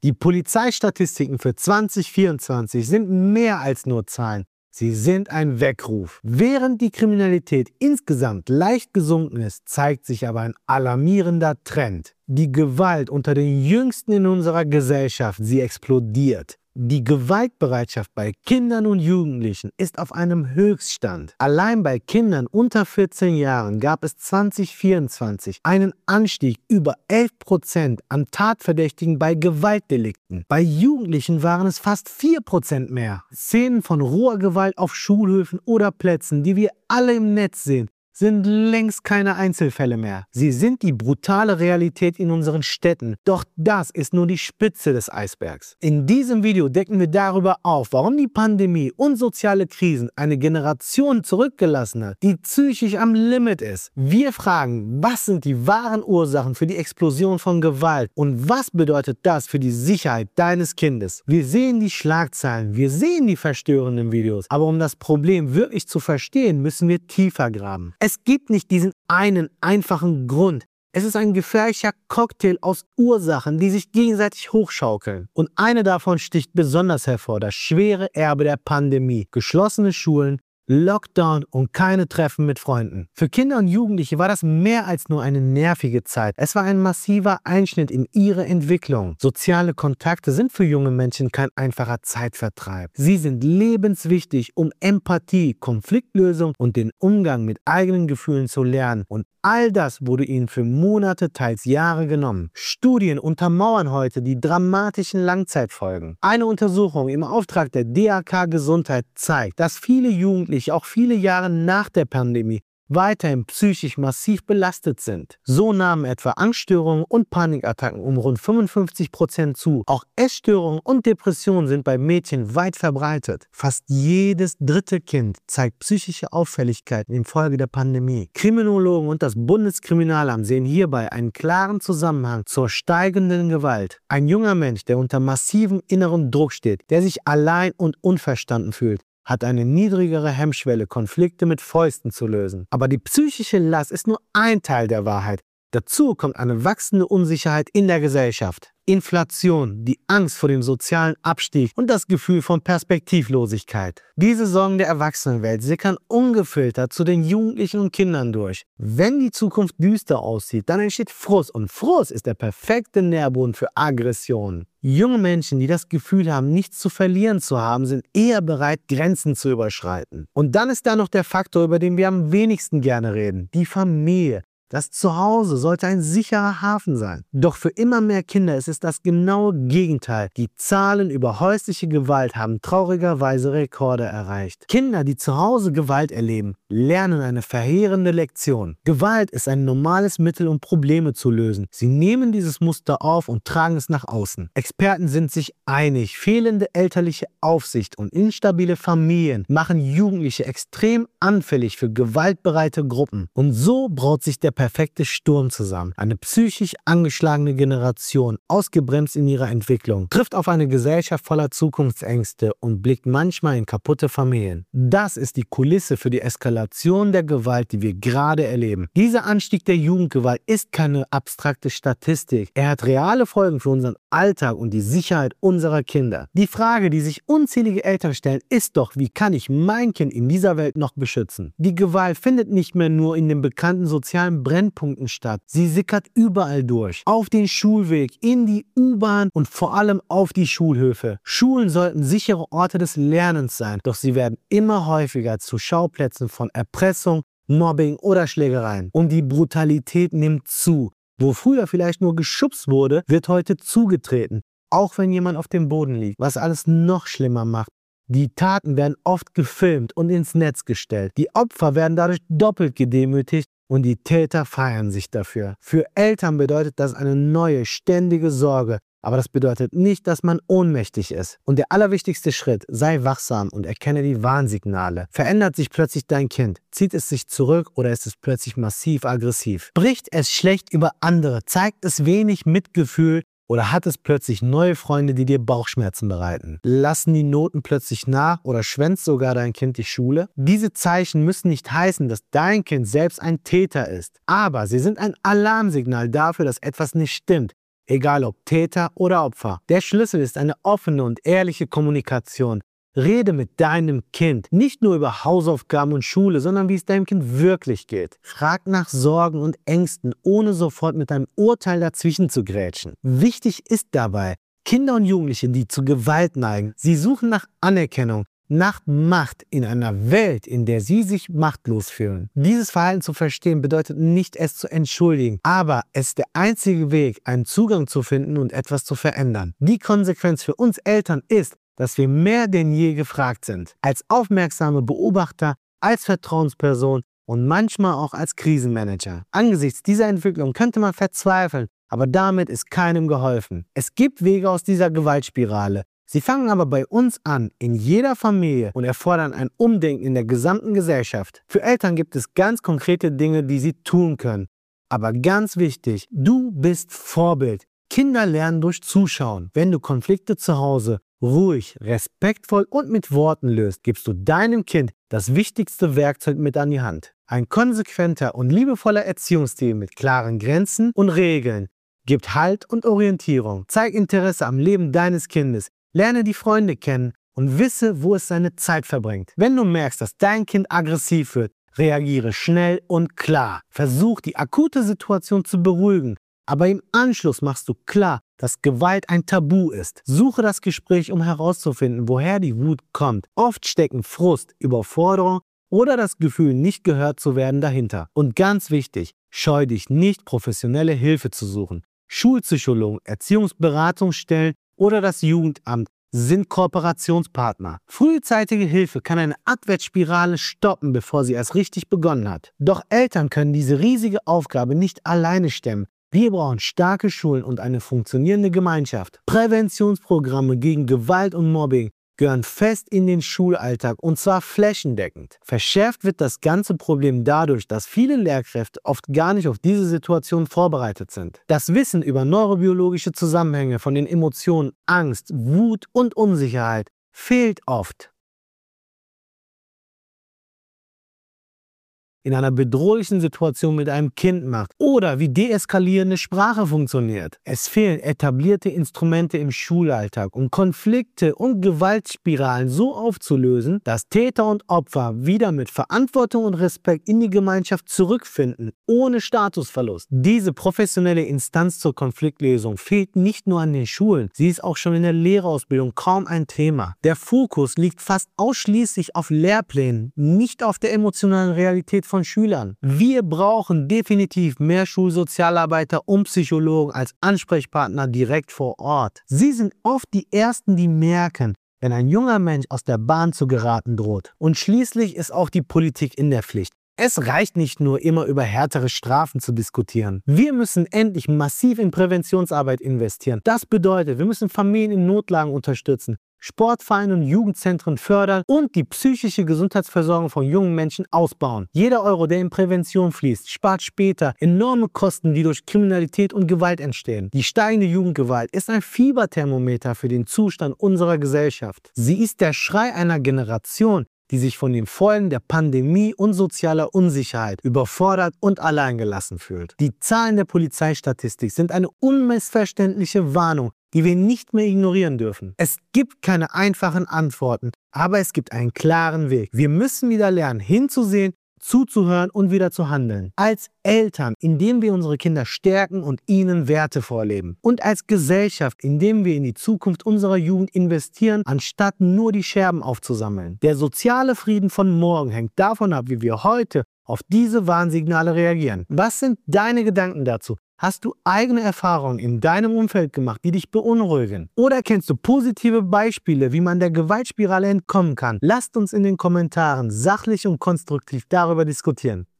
Die Polizeistatistiken für 2024 sind mehr als nur Zahlen. Sie sind ein Weckruf. Während die Kriminalität insgesamt leicht gesunken ist, zeigt sich aber ein alarmierender Trend. Die Gewalt unter den Jüngsten in unserer Gesellschaft, sie explodiert. Die Gewaltbereitschaft bei Kindern und Jugendlichen ist auf einem Höchststand. Allein bei Kindern unter 14 Jahren gab es 2024 einen Anstieg über 11% an Tatverdächtigen bei Gewaltdelikten. Bei Jugendlichen waren es fast 4% mehr. Szenen von roher Gewalt auf Schulhöfen oder Plätzen, die wir alle im Netz sehen, sind längst keine Einzelfälle mehr. Sie sind die brutale Realität in unseren Städten. Doch das ist nur die Spitze des Eisbergs. In diesem Video decken wir darüber auf, warum die Pandemie und soziale Krisen eine Generation zurückgelassen hat, die psychisch am Limit ist. Wir fragen, was sind die wahren Ursachen für die Explosion von Gewalt und was bedeutet das für die Sicherheit deines Kindes? Wir sehen die Schlagzeilen, wir sehen die verstörenden Videos, aber um das Problem wirklich zu verstehen, müssen wir tiefer graben. Es gibt nicht diesen einen einfachen Grund. Es ist ein gefährlicher Cocktail aus Ursachen, die sich gegenseitig hochschaukeln. Und eine davon sticht besonders hervor: das schwere Erbe der Pandemie. Geschlossene Schulen, Lockdown und keine Treffen mit Freunden. Für Kinder und Jugendliche war das mehr als nur eine nervige Zeit. Es war ein massiver Einschnitt in ihre Entwicklung. Soziale Kontakte sind für junge Menschen kein einfacher Zeitvertreib. Sie sind lebenswichtig, um Empathie, Konfliktlösung und den Umgang mit eigenen Gefühlen zu lernen. Und all das wurde ihnen für Monate, teils Jahre genommen. Studien untermauern heute die dramatischen Langzeitfolgen. Eine Untersuchung im Auftrag der DAK Gesundheit zeigt, dass viele Jugendliche auch viele Jahre nach der Pandemie weiterhin psychisch massiv belastet sind. So nahmen etwa Angststörungen und Panikattacken um rund 55% zu. Auch Essstörungen und Depressionen sind bei Mädchen weit verbreitet. Fast jedes dritte Kind zeigt psychische Auffälligkeiten infolge der Pandemie. Kriminologen und das Bundeskriminalamt sehen hierbei einen klaren Zusammenhang zur steigenden Gewalt. Ein junger Mensch, der unter massivem inneren Druck steht, der sich allein und unverstanden fühlt, hat eine niedrigere Hemmschwelle, Konflikte mit Fäusten zu lösen. Aber die psychische Last ist nur ein Teil der Wahrheit. Dazu kommt eine wachsende Unsicherheit in der Gesellschaft. Inflation, die Angst vor dem sozialen Abstieg und das Gefühl von Perspektivlosigkeit. Diese Sorgen der Erwachsenenwelt sickern ungefiltert zu den Jugendlichen und Kindern durch. Wenn die Zukunft düster aussieht, dann entsteht Frust und Frust ist der perfekte Nährboden für Aggressionen. Junge Menschen, die das Gefühl haben, nichts zu verlieren zu haben, sind eher bereit, Grenzen zu überschreiten. Und dann ist da noch der Faktor, über den wir am wenigsten gerne reden: die Familie. Das Zuhause sollte ein sicherer Hafen sein. Doch für immer mehr Kinder ist es das genaue Gegenteil. Die Zahlen über häusliche Gewalt haben traurigerweise Rekorde erreicht. Kinder, die zu Hause Gewalt erleben, lernen eine verheerende Lektion. Gewalt ist ein normales Mittel, um Probleme zu lösen. Sie nehmen dieses Muster auf und tragen es nach außen. Experten sind sich einig: fehlende elterliche Aufsicht und instabile Familien machen Jugendliche extrem anfällig für gewaltbereite Gruppen. Und so braut sich der perfekte Sturm zusammen. Eine psychisch angeschlagene Generation, ausgebremst in ihrer Entwicklung, trifft auf eine Gesellschaft voller Zukunftsängste und blickt manchmal in kaputte Familien. Das ist die Kulisse für die Eskalation der Gewalt, die wir gerade erleben. Dieser Anstieg der Jugendgewalt ist keine abstrakte Statistik. Er hat reale Folgen für unseren Alltag und die Sicherheit unserer Kinder. Die Frage, die sich unzählige Eltern stellen, ist doch: Wie kann ich mein Kind in dieser Welt noch beschützen? Die Gewalt findet nicht mehr nur in den bekannten sozialen Brennpunkten statt. Sie sickert überall durch. Auf den Schulweg, in die U-Bahn und vor allem auf die Schulhöfe. Schulen sollten sichere Orte des Lernens sein, doch sie werden immer häufiger zu Schauplätzen von Erpressung, Mobbing oder Schlägereien. Und die Brutalität nimmt zu. Wo früher vielleicht nur geschubst wurde, wird heute zugetreten, auch wenn jemand auf dem Boden liegt. Was alles noch schlimmer macht: die Taten werden oft gefilmt und ins Netz gestellt. Die Opfer werden dadurch doppelt gedemütigt und die Täter feiern sich dafür. Für Eltern bedeutet das eine neue, ständige Sorge. Aber das bedeutet nicht, dass man ohnmächtig ist. Und der allerwichtigste Schritt: sei wachsam und erkenne die Warnsignale. Verändert sich plötzlich dein Kind? Zieht es sich zurück oder ist es plötzlich massiv aggressiv? Spricht es schlecht über andere? Zeigt es wenig Mitgefühl? Oder hat es plötzlich neue Freunde, die dir Bauchschmerzen bereiten? Lassen die Noten plötzlich nach oder schwänzt sogar dein Kind die Schule? Diese Zeichen müssen nicht heißen, dass dein Kind selbst ein Täter ist. Aber sie sind ein Alarmsignal dafür, dass etwas nicht stimmt. egal ob Täter oder Opfer. Der Schlüssel ist eine offene und ehrliche Kommunikation. Rede mit deinem Kind nicht nur über Hausaufgaben und Schule, sondern wie es deinem Kind wirklich geht. Frag nach Sorgen und Ängsten, ohne sofort mit einem Urteil dazwischen zu grätschen. Wichtig ist dabei, Kinder und Jugendliche, die zu Gewalt neigen, sie suchen nach Anerkennung, nach Macht in einer Welt, in der sie sich machtlos fühlen. Dieses Verhalten zu verstehen bedeutet nicht, es zu entschuldigen, aber es ist der einzige Weg, einen Zugang zu finden und etwas zu verändern. Die Konsequenz für uns Eltern ist, dass wir mehr denn je gefragt sind. Als aufmerksame Beobachter, als Vertrauensperson und manchmal auch als Krisenmanager. Angesichts dieser Entwicklung könnte man verzweifeln, aber damit ist keinem geholfen. Es gibt Wege aus dieser Gewaltspirale. Sie fangen aber bei uns an, in jeder Familie, und erfordern ein Umdenken in der gesamten Gesellschaft. Für Eltern gibt es ganz konkrete Dinge, die sie tun können. Aber ganz wichtig, du bist Vorbild. Kinder lernen durch Zuschauen. Wenn du Konflikte zu Hause ruhig, respektvoll und mit Worten löst, gibst du deinem Kind das wichtigste Werkzeug mit an die Hand. Ein konsequenter und liebevoller Erziehungsstil mit klaren Grenzen und Regeln gibt Halt und Orientierung. Zeig Interesse am Leben deines Kindes. Lerne die Freunde kennen und wisse, wo es seine Zeit verbringt. Wenn du merkst, dass dein Kind aggressiv wird, reagiere schnell und klar. Versuch, die akute Situation zu beruhigen, aber im Anschluss machst du klar, dass Gewalt ein Tabu ist. Suche das Gespräch, um herauszufinden, woher die Wut kommt. Oft stecken Frust, Überforderung oder das Gefühl, nicht gehört zu werden, dahinter. Und ganz wichtig, scheu dich nicht, professionelle Hilfe zu suchen. Schulpsychologen, Erziehungsberatungsstellen oder das Jugendamt sind Kooperationspartner. Frühzeitige Hilfe kann eine Abwärtsspirale stoppen, bevor sie erst richtig begonnen hat. Doch Eltern können diese riesige Aufgabe nicht alleine stemmen. Wir brauchen starke Schulen und eine funktionierende Gemeinschaft. Präventionsprogramme gegen Gewalt und Mobbing gehören fest in den Schulalltag, und zwar flächendeckend. Verschärft wird das ganze Problem dadurch, dass viele Lehrkräfte oft gar nicht auf diese Situation vorbereitet sind. Das Wissen über neurobiologische Zusammenhänge von den Emotionen Angst, Wut und Unsicherheit fehlt oft. In einer bedrohlichen Situation mit einem Kind macht oder wie deeskalierende Sprache funktioniert. Es fehlen etablierte Instrumente im Schulalltag, um Konflikte und Gewaltspiralen so aufzulösen, dass Täter und Opfer wieder mit Verantwortung und Respekt in die Gemeinschaft zurückfinden, ohne Statusverlust. Diese professionelle Instanz zur Konfliktlösung fehlt nicht nur an den Schulen, sie ist auch schon in der Lehrerausbildung kaum ein Thema. Der Fokus liegt fast ausschließlich auf Lehrplänen, nicht auf der emotionalen Realität von Schülern. Wir brauchen definitiv mehr Schulsozialarbeiter und Psychologen als Ansprechpartner direkt vor Ort. Sie sind oft die Ersten, die merken, wenn ein junger Mensch aus der Bahn zu geraten droht. Und schließlich ist auch die Politik in der Pflicht. Es reicht nicht nur, immer über härtere Strafen zu diskutieren. Wir müssen endlich massiv in Präventionsarbeit investieren. Das bedeutet, wir müssen Familien in Notlagen unterstützen, Sportvereine und Jugendzentren fördern und die psychische Gesundheitsversorgung von jungen Menschen ausbauen. Jeder Euro, der in Prävention fließt, spart später enorme Kosten, die durch Kriminalität und Gewalt entstehen. Die steigende Jugendgewalt ist ein Fieberthermometer für den Zustand unserer Gesellschaft. Sie ist der Schrei einer Generation, die sich von den Folgen der Pandemie und sozialer Unsicherheit überfordert und alleingelassen fühlt. Die Zahlen der Polizeistatistik sind eine unmissverständliche Warnung, die wir nicht mehr ignorieren dürfen. Es gibt keine einfachen Antworten, aber es gibt einen klaren Weg. Wir müssen wieder lernen, hinzusehen, zuzuhören und wieder zu handeln. Als Eltern, indem wir unsere Kinder stärken und ihnen Werte vorleben. Und als Gesellschaft, indem wir in die Zukunft unserer Jugend investieren, anstatt nur die Scherben aufzusammeln. Der soziale Frieden von morgen hängt davon ab, wie wir heute auf diese Warnsignale reagieren. Was sind deine Gedanken dazu? Hast du eigene Erfahrungen in deinem Umfeld gemacht, die dich beunruhigen? Oder kennst du positive Beispiele, wie man der Gewaltspirale entkommen kann? Lasst uns in den Kommentaren sachlich und konstruktiv darüber diskutieren.